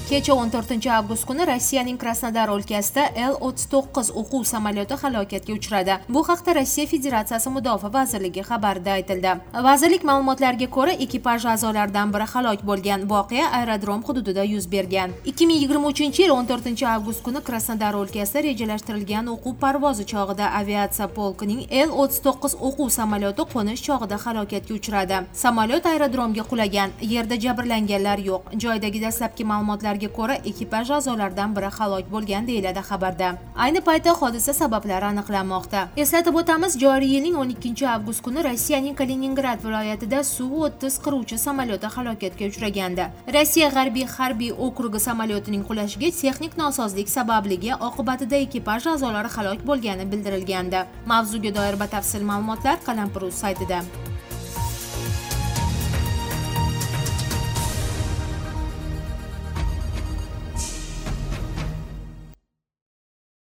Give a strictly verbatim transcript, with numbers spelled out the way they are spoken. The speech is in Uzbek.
Kecha o'n to'rtinchi avgust kuni Rossiyaning Krasnodar o'lkasida L o'ttiz to'qqiz o'quv samolyoti halokatga uchradi. Bu haqda Rossiya Federatsiyasi Mudofaa vazirligi xabarida aytildi. Vazirlik ma'lumotlariga ko'ra, ekipaj a'zolaridan biri halok bo'lgan. Voqea aerodrom hududida yuz bergan. ikki ming yigirma uchinchi yil o'n to'rtinchi avgust kuni Krasnodar o'lkasida rejalashtirilgan o'quv parvozi chog'ida aviatsiya polkining L o'ttiz to'qqiz o'quv samolyoti qo'nish chog'ida halokatga uchradi. Samolyot aerodromga qulagan. Yerda jabrlanganlar yo'q. Joydagi dastlabki ma'lumotlarga ko'ra, ekipaj a'zolaridan biri halok bo'lgan deyiladi xabarda. Ayni paytda hodisa sabablari aniqlanmoqda. Eslatib o'tamiz, joriy yilning o'n ikkinchi avgust kuni Rossiyaning Kaliningrad viloyatida Su o'ttiz qiruvchi samolyoti halokatga uchragandi. Rossiya G'arbiy harbiy okrugi samolyotining qulashiga texnik nosozlik sababligi oqibatida ekipaj a'zolari halok bo'lgani bildirilgandi. Mavzuga doir batafsil ma'lumotlar Qalampiruz saytida.